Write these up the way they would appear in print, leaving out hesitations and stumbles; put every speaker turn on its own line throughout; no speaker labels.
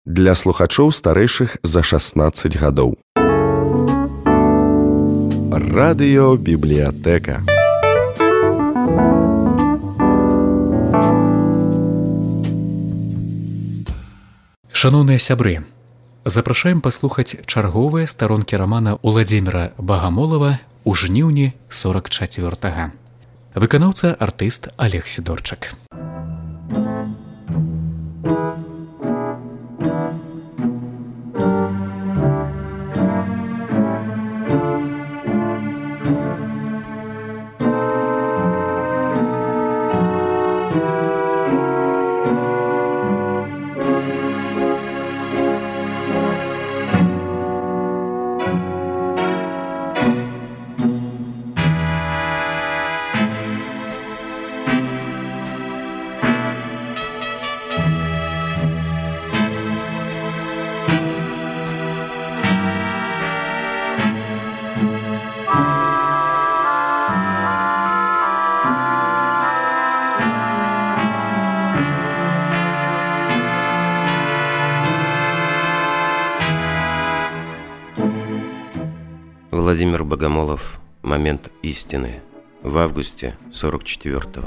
для слухачоў старэйшых за 16 гадоў. Радыёбібліятэка.
Шаноўныя сябры, запрашаем паслухаць чарговыя старонкі рамана Уладзіміра Багамолава ў жніўні 44-га. Выканаўца артыст Олег Сідорчык.
Владимир Богомолов. Момент истины. В августе 44-го.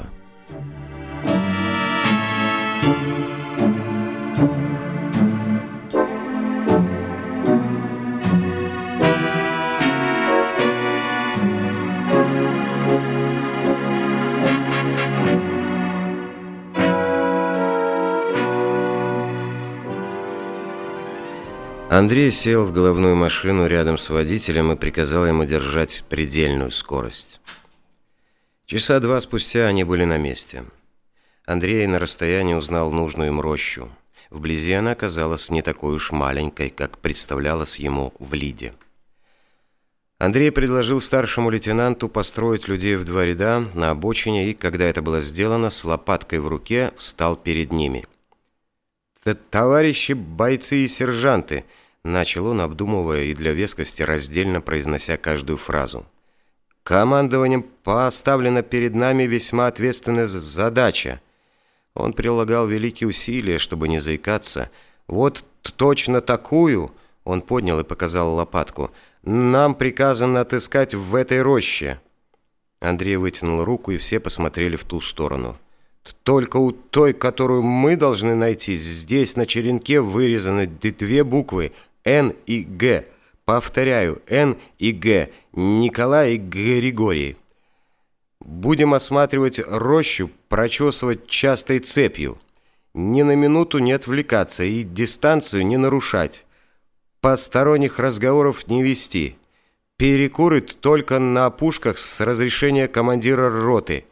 Андрей сел в головную машину рядом с водителем и приказал ему держать предельную скорость. Часа два спустя они были на месте. Андрей на расстоянии узнал нужную им рощу. Вблизи она казалась не такой уж маленькой, как представлялась ему в Лиде. Андрей предложил старшему лейтенанту построить людей в два ряда на обочине, и, когда это было сделано, с лопаткой в руке встал перед ними. «Товарищи бойцы и сержанты!» — начал он, обдумывая и для вескости раздельно произнося каждую фразу. «Командованием поставлена перед нами весьма ответственная задача». Он прилагал великие усилия, чтобы не заикаться. «Вот точно такую!» — он поднял и показал лопатку. «Нам приказано отыскать в этой роще». Андрей вытянул руку, и все посмотрели в ту сторону. «Только у той, которую мы должны найти, здесь на черенке вырезаны две буквы «Н» и «Г». Повторяю, «Н» и «Г». Николай и Григорий. Будем осматривать рощу, прочесывать частой цепью. Ни на минуту не отвлекаться и дистанцию не нарушать. Посторонних разговоров не вести. Перекуры только на опушках с разрешения командира роты.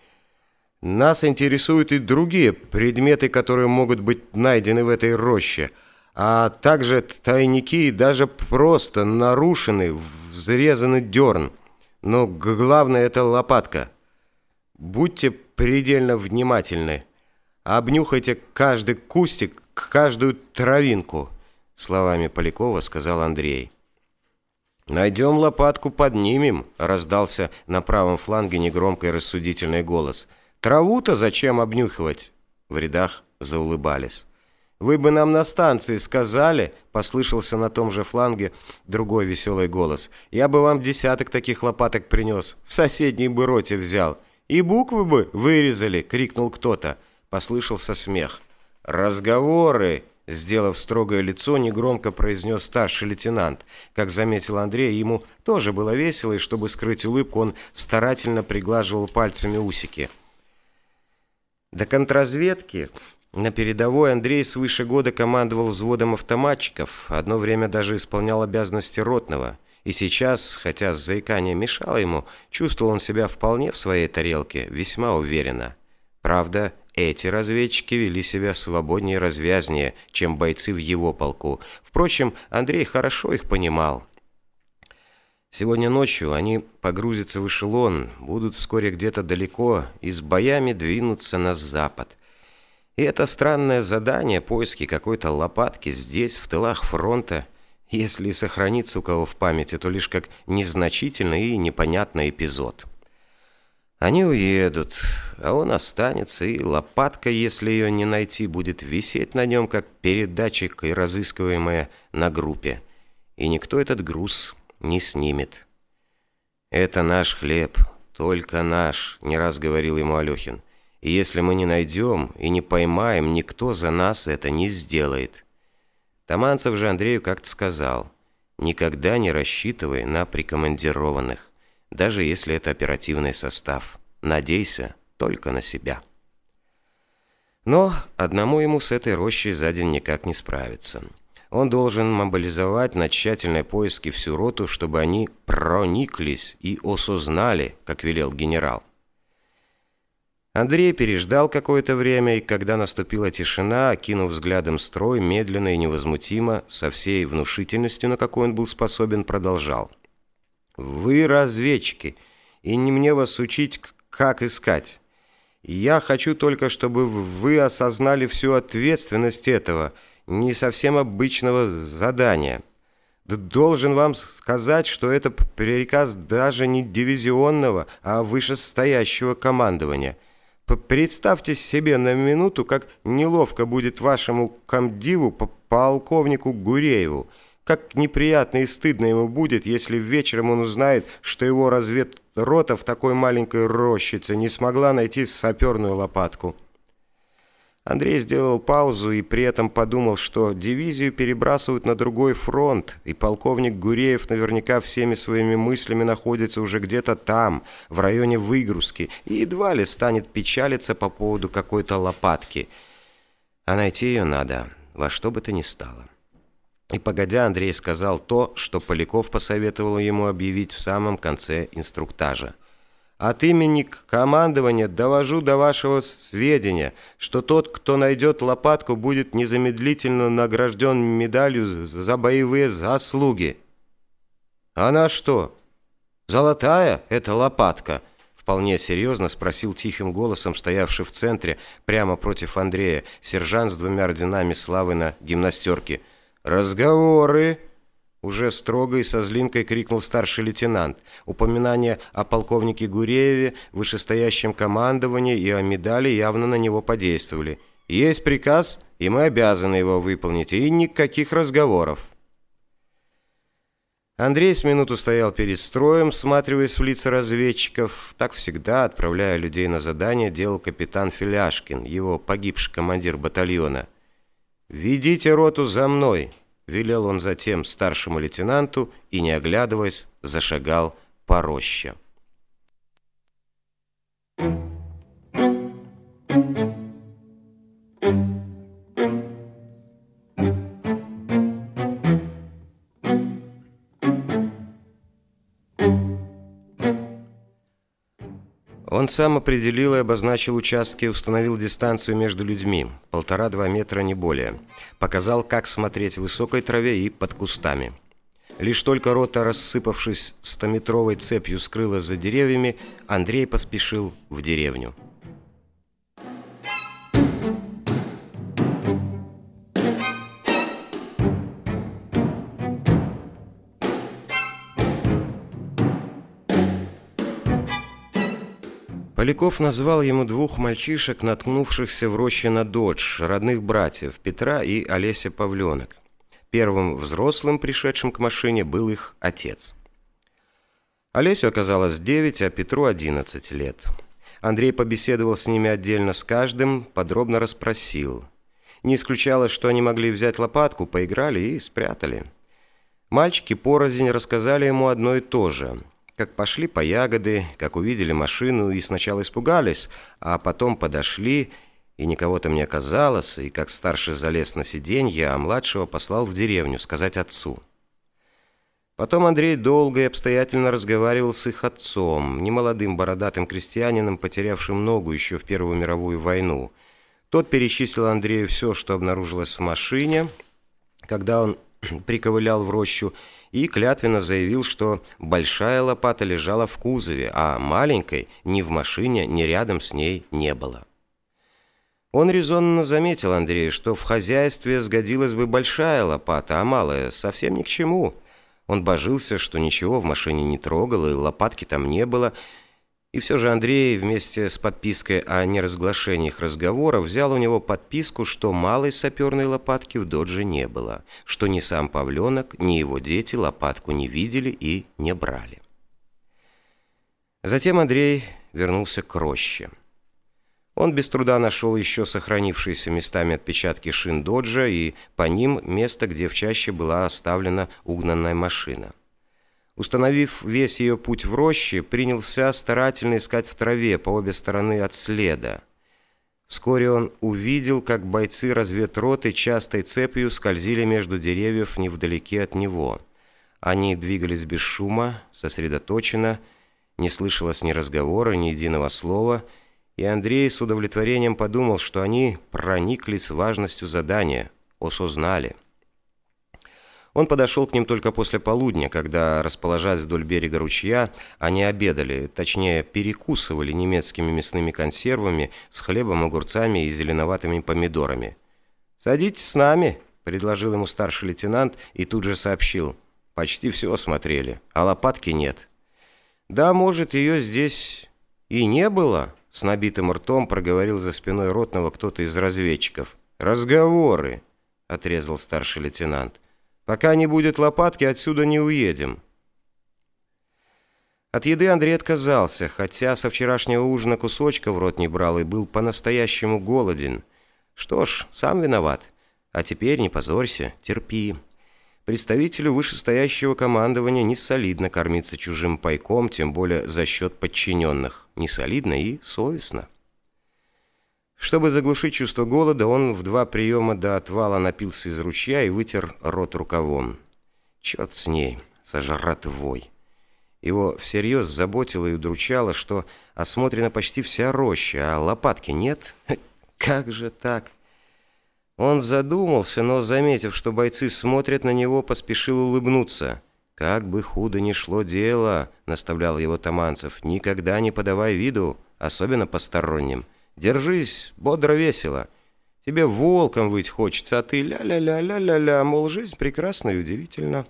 Нас интересуют и другие предметы, которые могут быть найдены в этой роще, а также тайники и даже просто нарушенный, взрезанный дерн. Но главное — это лопатка. Будьте предельно внимательны. Обнюхайте каждый кустик, каждую травинку», — словами Полякова сказал Андрей. «Найдем лопатку, поднимем», — раздался на правом фланге негромкий рассудительный голос. «Траву-то зачем обнюхивать?» В рядах заулыбались. «Вы бы нам на станции сказали», — послышался на том же фланге другой веселый голос. «Я бы вам десяток таких лопаток принес, в соседней бы роте взял. И буквы бы вырезали», — крикнул кто-то. Послышался смех. «Разговоры», — сделав строгое лицо, негромко произнес старший лейтенант. Как заметил Андрей, ему тоже было весело, и чтобы скрыть улыбку, он старательно приглаживал пальцами усики. До контрразведки на передовой Андрей свыше года командовал взводом автоматчиков, одно время даже исполнял обязанности ротного. И сейчас, хотя заикание мешало ему, чувствовал он себя вполне в своей тарелке, весьма уверенно. Правда, эти разведчики вели себя свободнее и развязнее, чем бойцы в его полку. Впрочем, Андрей хорошо их понимал. Сегодня ночью они погрузятся в эшелон, будут вскоре где-то далеко и с боями двинутся на запад. И это странное задание, поиски какой-то лопатки здесь, в тылах фронта, если и сохранится у кого в памяти, то лишь как незначительный и непонятный эпизод. Они уедут, а он останется, и лопатка, если ее не найти, будет висеть на нем, как передатчик и разыскиваемая на группе. И никто этот груз не снимет. «Это наш хлеб, только наш», — не раз говорил ему Алехин. «И если мы не найдем и не поймаем, никто за нас это не сделает». Таманцев же Андрею как-то сказал: «Никогда не рассчитывай на прикомандированных, даже если это оперативный состав. Надейся только на себя». Но одному ему с этой рощей за день никак не справиться. Он должен мобилизовать на тщательные поиски всю роту, чтобы они прониклись и осознали, как велел генерал. Андрей переждал какое-то время, и когда наступила тишина, окинув взглядом строй, медленно и невозмутимо, со всей внушительностью, на какой он был способен, продолжал: «Вы разведчики, и не мне вас учить, как искать. Я хочу только, чтобы вы осознали всю ответственность этого не совсем обычного задания. Должен вам сказать, что это приказ даже не дивизионного, а вышестоящего командования. Представьте себе на минуту, как неловко будет вашему комдиву, полковнику Гурееву, как неприятно и стыдно ему будет, если вечером он узнает, что его разведрота в такой маленькой рощице не смогла найти саперную лопатку». Андрей сделал паузу и при этом подумал, что дивизию перебрасывают на другой фронт, и полковник Гуреев наверняка всеми своими мыслями находится уже где-то там, в районе выгрузки, и едва ли станет печалиться по поводу какой-то лопатки. А найти ее надо, во что бы то ни стало. И погодя, Андрей сказал то, что Поляков посоветовал ему объявить в самом конце инструктажа. «От имени командования довожу до вашего сведения, что тот, кто найдет лопатку, будет незамедлительно награжден медалью за боевые заслуги». «Она что, золотая эта лопатка?» — вполне серьезно спросил тихим голосом стоявший в центре, прямо против Андрея, сержант с 2 орденами славы на гимнастерке. «Разговоры!» Уже строго и со злинкой крикнул старший лейтенант. Упоминание о полковнике Гурееве, вышестоящем командовании и о медали явно на него подействовали. «Есть приказ, и мы обязаны его выполнить, и никаких разговоров». Андрей с минуту стоял перед строем, всматриваясь в лица разведчиков. Так всегда, отправляя людей на задание, делал капитан Филяшкин, его погибший командир батальона. «Ведите роту за мной», — велел он затем старшему лейтенанту и, не оглядываясь, зашагал по роще. Он сам определил и обозначил участки, установил дистанцию между людьми, 1,5–2 метра, не более. Показал, как смотреть в высокой траве и под кустами. Лишь только рота, рассыпавшись 100-метровой цепью, скрылась за деревьями, Андрей поспешил в деревню. Поляков назвал ему 2 мальчишек, наткнувшихся в роще на додж, родных братьев Петра и Олеся Павленок. Первым взрослым, пришедшим к машине, был их отец. Олесю оказалось 9, а Петру 11 лет. Андрей побеседовал с ними отдельно с каждым, подробно расспросил. Не исключалось, что они могли взять лопатку, поиграли и спрятали. Мальчики порознь рассказали ему одно и то же. Как пошли по ягоды, как увидели машину и сначала испугались, а потом подошли, и никого там не оказалось, и как старший залез на сиденье, а младшего послал в деревню сказать отцу. Потом Андрей долго и обстоятельно разговаривал с их отцом, немолодым бородатым крестьянином, потерявшим ногу еще в Первую мировую войну. Тот перечислил Андрею все, что обнаружилось в машине, когда он приковылял в рощу, и клятвенно заявил, что большая лопата лежала в кузове, а маленькой ни в машине, ни рядом с ней не было. Он резонно заметил Андрею, что в хозяйстве сгодилась бы большая лопата, а малая совсем ни к чему. Он божился, что ничего в машине не трогал, и лопатки там не было. И все же Андрей вместе с подпиской о неразглашении их разговора взял у него подписку, что малой саперной лопатки в додже не было, что ни сам Павленок, ни его дети лопатку не видели и не брали. Затем Андрей вернулся к роще. Он без труда нашел еще сохранившиеся местами отпечатки шин доджа и по ним место, где в чаще была оставлена угнанная машина. Установив весь ее путь в роще, принялся старательно искать в траве по обе стороны от следа. Вскоре он увидел, как бойцы разведроты частой цепью скользили между деревьев невдалеке от него. Они двигались без шума, сосредоточенно, не слышалось ни разговора, ни единого слова, и Андрей с удовлетворением подумал, что они прониклись важностью задания, осознали. Он подошел к ним только после полудня, когда, расположась вдоль берега ручья, они обедали, точнее перекусывали немецкими мясными консервами с хлебом, огурцами и зеленоватыми помидорами. «Садитесь с нами», — предложил ему старший лейтенант и тут же сообщил. «Почти все осмотрели, а лопатки нет». «Да, может, ее здесь и не было», — с набитым ртом проговорил за спиной ротного кто-то из разведчиков. «Разговоры», — отрезал старший лейтенант. «Пока не будет лопатки, отсюда не уедем». От еды Андрей отказался, хотя со вчерашнего ужина кусочка в рот не брал и был по-настоящему голоден. Что ж, сам виноват. А теперь не позорься, терпи. Представителю вышестоящего командования не солидно кормиться чужим пайком, тем более за счет подчиненных. Не солидно и совестно. Чтобы заглушить чувство голода, он в 2 приема до отвала напился из ручья и вытер рот рукавом. Черт с ней, со жратвой. Его всерьез заботило и удручало, что осмотрена почти вся роща, а лопатки нет. Как же так? Он задумался, но, заметив, что бойцы смотрят на него, поспешил улыбнуться. «Как бы худо ни шло дело», — наставлял его Таманцев, — «никогда не подавай виду, особенно посторонним. Держись, бодро-весело. Тебе волком выть хочется, а ты ля-ля-ля-ля-ля-ля, мол, жизнь прекрасна и удивительна».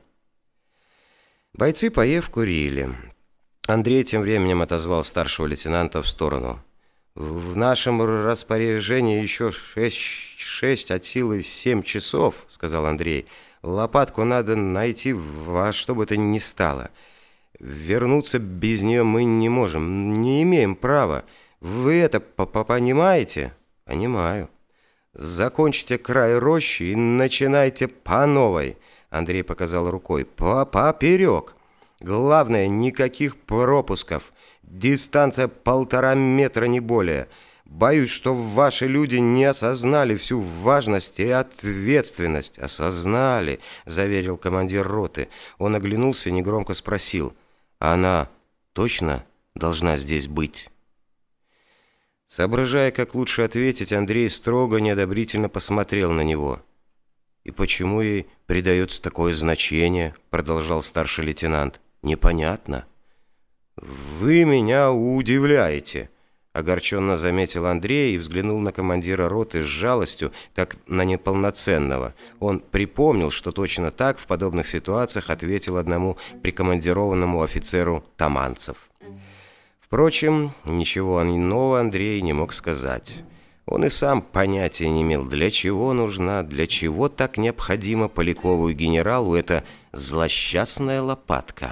Бойцы, поев, курили. Андрей тем временем отозвал старшего лейтенанта в сторону. «В нашем распоряжении еще 6 от силы 7 часов», — сказал Андрей. «Лопатку надо найти во что бы то ни стало. Вернуться без нее мы не можем, не имеем права. Вы это понимаете?» «Понимаю». «Закончите край рощи и начинайте по новой», — Андрей показал рукой. «Поперек. Главное, никаких пропусков. Дистанция 1,5 метра, не более. Боюсь, что ваши люди не осознали всю важность и ответственность». «Осознали», — заверил командир роты. Он оглянулся и негромко спросил: «Она точно должна здесь быть?» Соображая, как лучше ответить, Андрей строго, неодобрительно посмотрел на него. «И почему ей придается такое значение?» — продолжал старший лейтенант. «Непонятно». «Вы меня удивляете», — огорченно заметил Андрей и взглянул на командира роты с жалостью, как на неполноценного. Он припомнил, что точно так в подобных ситуациях ответил одному прикомандированному офицеру Таманцев. Впрочем, ничего иного Андрей не мог сказать. Он и сам понятия не имел, для чего нужна, для чего так необходима Полякову и генералу эта злосчастная лопатка.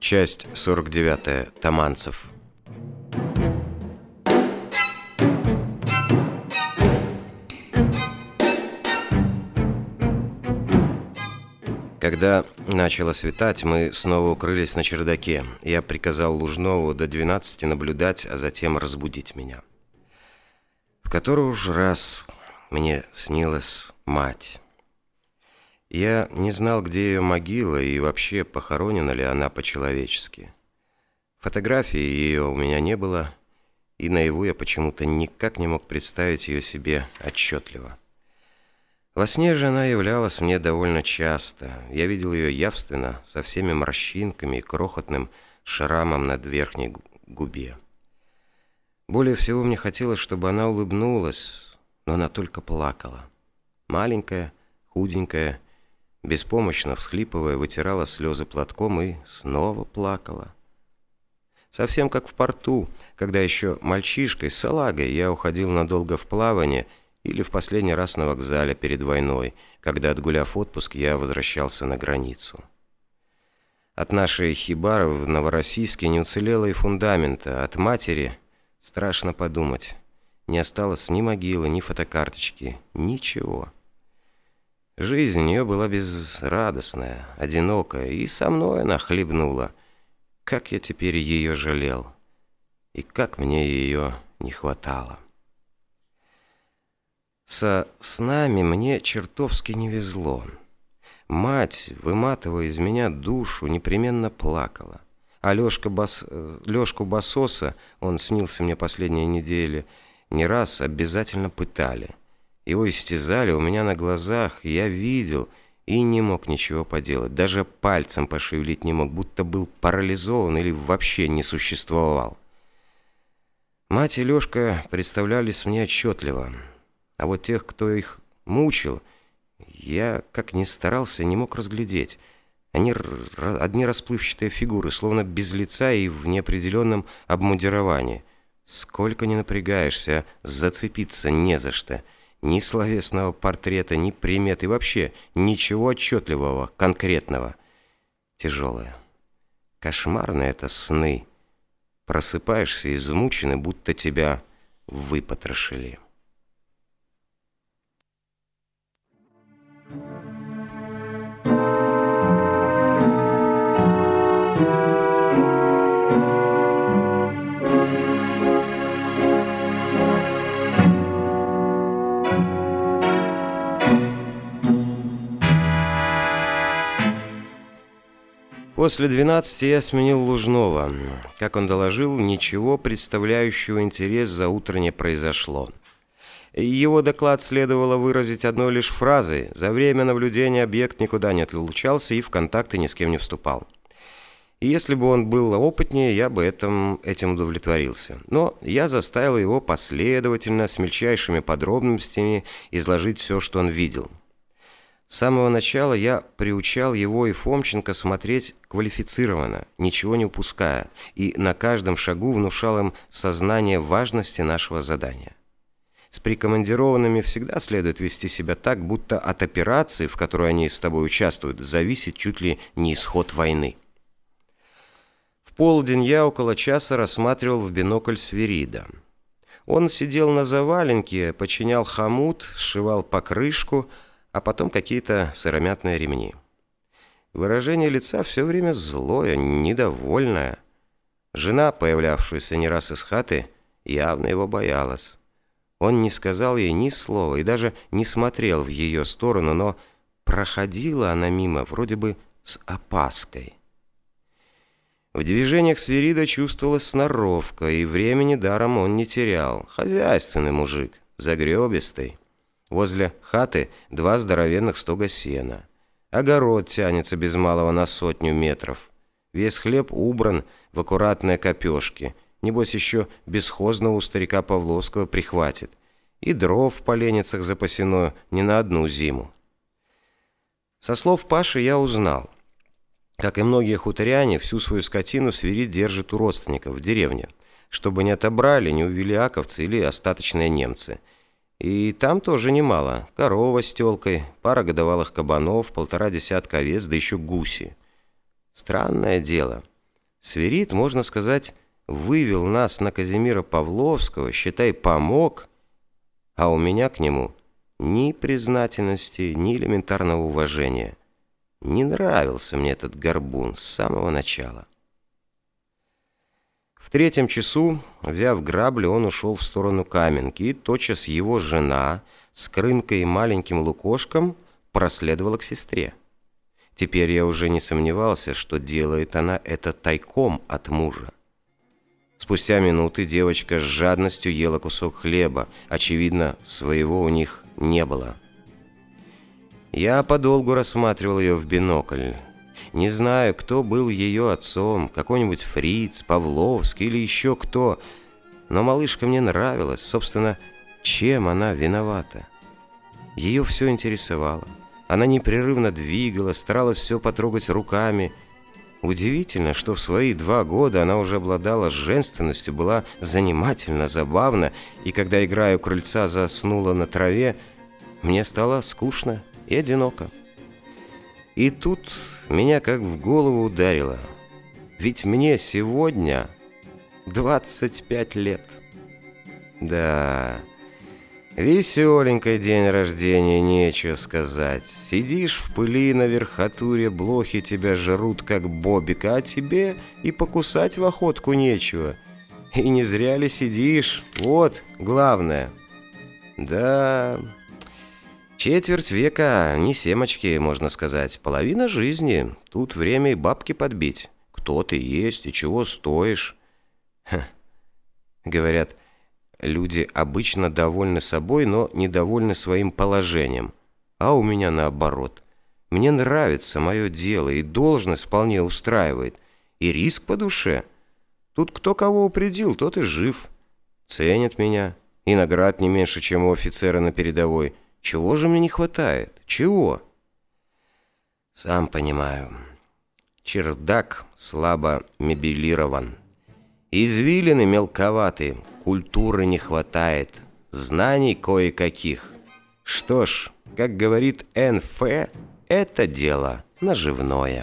Часть 49. Таманцев. Когда начало светать, мы снова укрылись на чердаке. Я приказал Лужнову до 12 наблюдать, а затем разбудить меня. В который уж раз мне снилась мать. Я не знал, где ее могила и вообще похоронена ли она по-человечески. Фотографии ее у меня не было, и наяву я почему-то никак не мог представить ее себе отчетливо. Во сне же она являлась мне довольно часто. Я видел ее явственно, со всеми морщинками и крохотным шрамом над верхней губе. Более всего мне хотелось, чтобы она улыбнулась, но она только плакала. Маленькая, худенькая, беспомощно всхлипывая, вытирала слезы платком и снова плакала. Совсем как в порту, когда еще мальчишкой, салагой, я уходил надолго в плавание или в последний раз на вокзале перед войной, когда, отгуляв отпуск, я возвращался на границу. От нашей хибары в Новороссийске не уцелело и фундамента, от матери, страшно подумать, не осталось ни могилы, ни фотокарточки, ничего. Жизнь у нее была безрадостная, одинокая, и со мной она хлебнула. Как я теперь ее жалел, и как мне ее не хватало. Со снами мне чертовски не везло. Мать, выматывая из меня душу, непременно плакала. А Лёшку Басоса, он снился мне последние недели, не раз обязательно пытали. Его истязали у меня на глазах, я видел и не мог ничего поделать. Даже пальцем пошевелить не мог, будто был парализован или вообще не существовал. Мать и Лёшка представлялись мне отчетливо. А вот тех, кто их мучил, я, как ни старался, не мог разглядеть. Они одни расплывчатые фигуры, словно без лица и в неопределенном обмундировании. Сколько ни напрягаешься, зацепиться не за что. Ни словесного портрета, ни примет, и вообще ничего отчетливого, конкретного. Тяжелое. Кошмарные это сны. Просыпаешься измученный, будто тебя выпотрошили. После 12 я сменил Лужнова. Как он доложил, ничего представляющего интерес за утро не произошло. Его доклад следовало выразить одной лишь фразой: за время наблюдения объект никуда не отлучался и в контакты ни с кем не вступал. И если бы он был опытнее, я бы этим удовлетворился. Но я заставил его последовательно, с мельчайшими подробностями изложить все, что он видел. С самого начала я приучал его и Фомченко смотреть квалифицированно, ничего не упуская, и на каждом шагу внушал им сознание важности нашего задания. С прикомандированными всегда следует вести себя так, будто от операции, в которой они с тобой участвуют, зависит чуть ли не исход войны. В полдень я около часа рассматривал в бинокль Свирида. Он сидел на заваленке, починял хомут, сшивал покрышку, а потом какие-то сыромятные ремни. Выражение лица все время злое, недовольное. Жена, появлявшаяся не раз из хаты, явно его боялась. Он не сказал ей ни слова и даже не смотрел в ее сторону, но проходила она мимо вроде бы с опаской. В движениях Свирида чувствовалась сноровка, и времени даром он не терял. Хозяйственный мужик, загребистый. Возле хаты 2 здоровенных стога сена. Огород тянется без малого на 100 метров. Весь хлеб убран в аккуратные копешки. Небось, еще бесхозного у старика Павловского прихватит. И дров в поленницах запасено не на одну зиму. Со слов Паши я узнал. Как и многие хуторяне, всю свою скотину Свирид держит у родственников в деревне, чтобы не отобрали, не увели аковцы или остаточные немцы. И там тоже немало. Корова с тёлкой, пара годовалых кабанов, 1,5 десятка овец, да еще гуси. Странное дело. Свирид, можно сказать, вывел нас на Казимира Павловского, считай, помог, а у меня к нему ни признательности, ни элементарного уважения. Не нравился мне этот горбун с самого начала. В 3 часу, взяв грабли, он ушел в сторону Каменки, и тотчас его жена с Крынкой и маленьким Лукошком проследовала к сестре. Теперь я уже не сомневался, что делает она это тайком от мужа. Спустя минуты девочка с жадностью ела кусок хлеба. Очевидно, своего у них не было. Я подолгу рассматривал ее в бинокль. Не знаю, кто был ее отцом, какой-нибудь Фриц, Павловский или еще кто, но малышка мне нравилась. Собственно, чем она виновата? Ее все интересовало. Она непрерывно двигалась, старалась все потрогать руками. Удивительно, что в свои 2 года она уже обладала женственностью, была занимательна, забавна, и когда, играя у крыльца, заснула на траве, мне стало скучно и одиноко. И тут меня как в голову ударило. Ведь мне сегодня 25 лет. Да, веселенький день рождения, нечего сказать. Сидишь в пыли на верхотуре, блохи тебя жрут, как бобика, а тебе и покусать в охотку нечего. И не зря ли сидишь? Вот главное. Да, четверть века, не семечки, можно сказать, половина жизни. Тут время и бабки подбить. Кто ты есть и чего стоишь? Говорят, люди обычно довольны собой, но недовольны своим положением. А у меня наоборот. Мне нравится мое дело, и должность вполне устраивает. И риск по душе. Тут кто кого упредил, тот и жив. Ценят меня. И наград не меньше, чем у офицера на передовой. Чего же мне не хватает? Чего? Сам понимаю. Чердак слабо мебелирован. Извилины мелковаты, культуры не хватает, знаний кое-каких. Что ж, как говорит НФ, это дело наживное.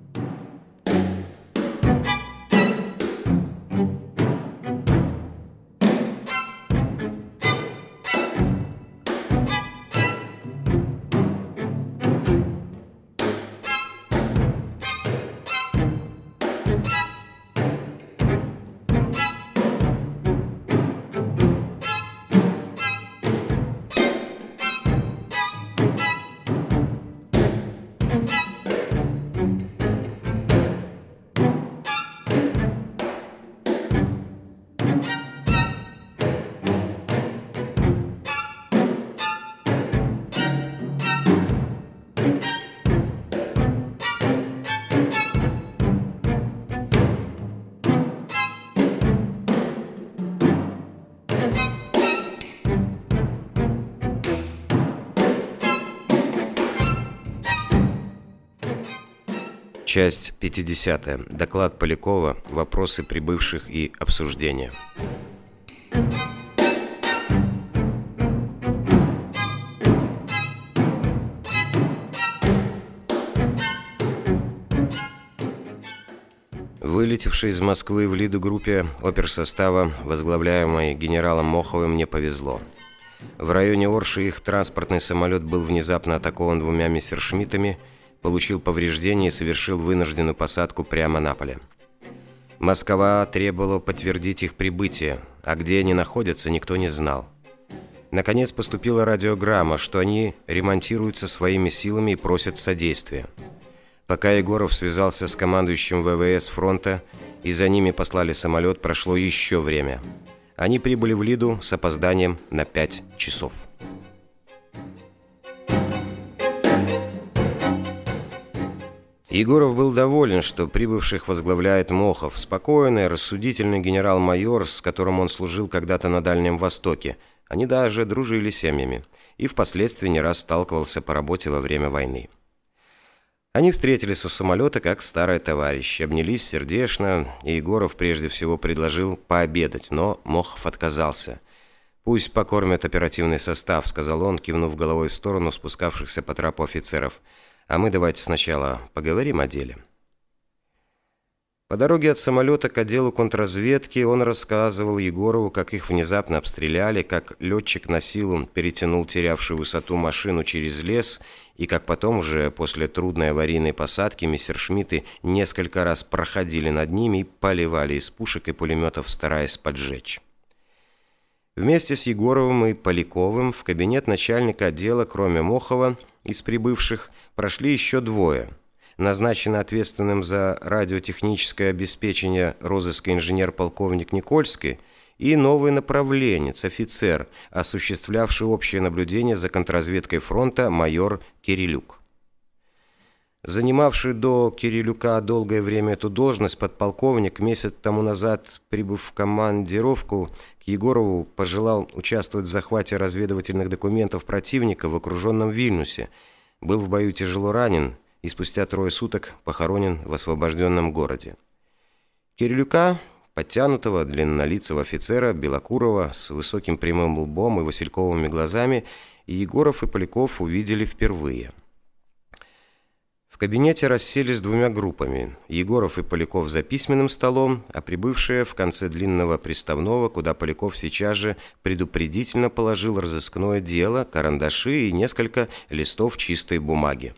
Часть 50. Доклад Полякова. Вопросы прибывших и обсуждения. Вылетевшей из Москвы в Лиду-группе оперсостава, возглавляемой генералом Моховым, не повезло. В районе Орши их транспортный самолет был внезапно атакован 2 мессершмиттами, получил повреждения и совершил вынужденную посадку прямо на поле. Москва требовала подтвердить их прибытие, а где они находятся, никто не знал. Наконец поступила радиограмма, что они ремонтируются своими силами и просят содействия. Пока Егоров связался с командующим ВВС фронта и за ними послали самолет, прошло еще время. Они прибыли в Лиду с опозданием на 5 часов. Егоров был доволен, что прибывших возглавляет Мохов, спокойный, рассудительный генерал-майор, с которым он служил когда-то на Дальнем Востоке. Они даже дружили семьями, и впоследствии не раз сталкивался по работе во время войны. Они встретились у самолета как старые товарищи, обнялись сердечно, и Егоров прежде всего предложил пообедать, но Мохов отказался. «Пусть покормят оперативный состав», — сказал он, кивнув головой в сторону спускавшихся по трапу офицеров. «А мы давайте сначала поговорим о деле». По дороге от самолета к отделу контрразведки он рассказывал Егорову, как их внезапно обстреляли, как летчик на силу перетянул терявшую высоту машину через лес, и как потом уже после трудной аварийной посадки мессершмитты несколько раз проходили над ними и поливали из пушек и пулеметов, стараясь поджечь. Вместе с Егоровым и Поляковым в кабинет начальника отдела, кроме Мохова, из прибывших, прошли еще двое. Назначенный ответственным за радиотехническое обеспечение розыска инженер-полковник Никольский и новый направленец, офицер, осуществлявший общее наблюдение за контрразведкой фронта, майор Кирилюк. Занимавший до Кирилюка долгое время эту должность, подполковник месяц тому назад, прибыв в командировку, к Егорову пожелал участвовать в захвате разведывательных документов противника в окруженном Вильнюсе, был в бою тяжело ранен и спустя 3 суток похоронен в освобожденном городе. Кирилюка, подтянутого, длиннолицего офицера, белокурого, с высоким прямым лбом и васильковыми глазами, Егоров и Поляков увидели впервые. В кабинете расселись 2 группами. Егоров и Поляков за письменным столом, а прибывшие в конце длинного приставного, куда Поляков сейчас же предупредительно положил разыскное дело, карандаши и несколько листов чистой бумаги.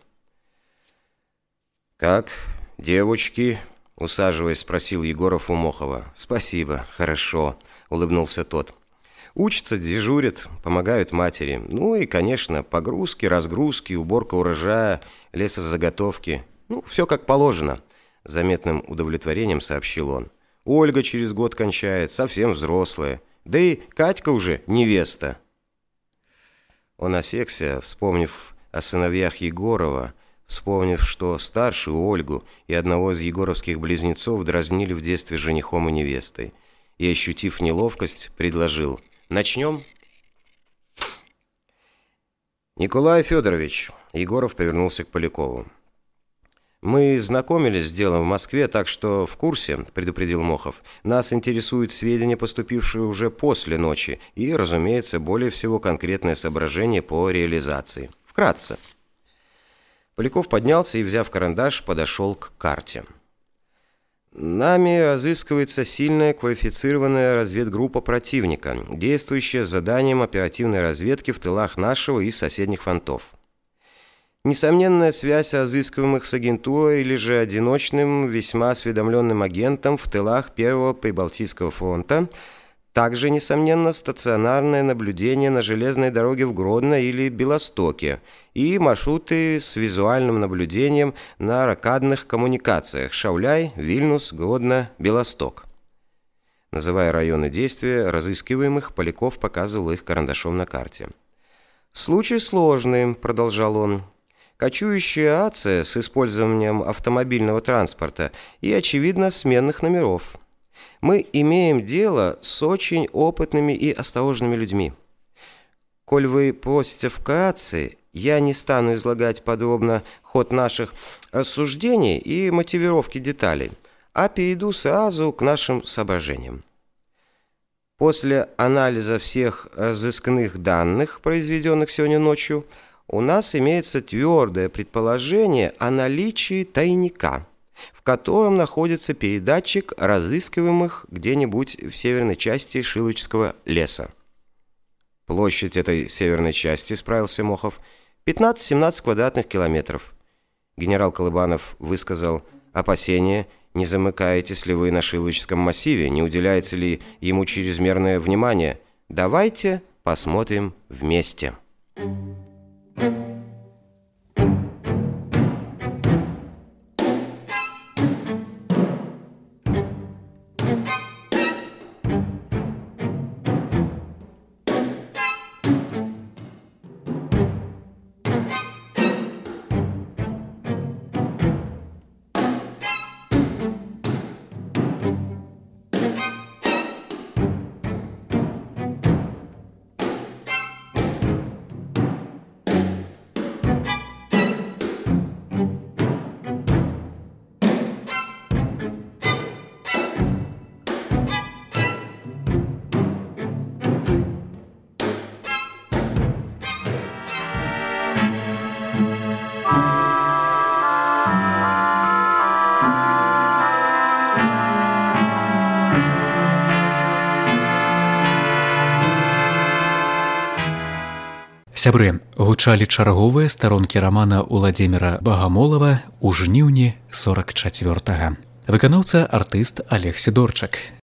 «Как, девочки?» — усаживаясь, спросил Егоров у Мохова. «Спасибо, хорошо», — улыбнулся тот. «Учатся, дежурят, помогают матери. Ну и, конечно, погрузки, разгрузки, уборка урожая, лесозаготовки. Ну, все как положено», — заметным удовлетворением сообщил он. «Ольга через год кончает, совсем взрослая. Да и Катька уже невеста». Он осекся, вспомнив о сыновьях Егорова, вспомнив, что старшую Ольгу и одного из егоровских близнецов дразнили в детстве женихом и невестой, и, ощутив неловкость, предложил: «Начнем?» «Николай Федорович», — Егоров повернулся к Полякову. «Мы знакомились с делом в Москве, так что в курсе», — предупредил Мохов. «Нас интересуют сведения, поступившие уже после ночи, и, разумеется, более всего конкретное соображение по реализации. Вкратце». Поляков поднялся и, взяв карандаш, подошел к карте. «Нами разыскивается сильная квалифицированная разведгруппа противника, действующая с заданием оперативной разведки в тылах нашего и соседних фронтов. Несомненная связь разыскиваемых с агентурой или же одиночным, весьма осведомленным агентом в тылах Первого Прибалтийского фронта. Также, несомненно, стационарное наблюдение на железной дороге в Гродно или Белостоке и маршруты с визуальным наблюдением на рокадных коммуникациях Шауляй, Вильнюс, Гродно, Белосток». Называя районы действия разыскиваемых, Поляков показывал их карандашом на карте. «Случай сложный», — продолжал он. «Кочующая ация с использованием автомобильного транспорта и, очевидно, сменных номеров. Мы имеем дело с очень опытными и осторожными людьми. Коль вы просите вкратце, я не стану излагать подробно ход наших рассуждений и мотивировки деталей, а перейду сразу к нашим соображениям. После анализа всех разыскных данных, произведенных сегодня ночью, у нас имеется твердое предположение о наличии тайника, в котором находится передатчик разыскиваемых где-нибудь в северной части Шилочского леса». «Площадь этой северной части», — справился Мохов, — 15-17 квадратных километров. Генерал Колыбанов высказал опасение: не замыкаетесь ли вы на Шилочском массиве, не уделяется ли ему чрезмерное внимание. Давайте посмотрим вместе.
Сябры, гучалі чарговыя старонкі рамана Уладзіміра Багамолава ў жніўні 44-га. Выканаўца артыст Олег Сідорчак.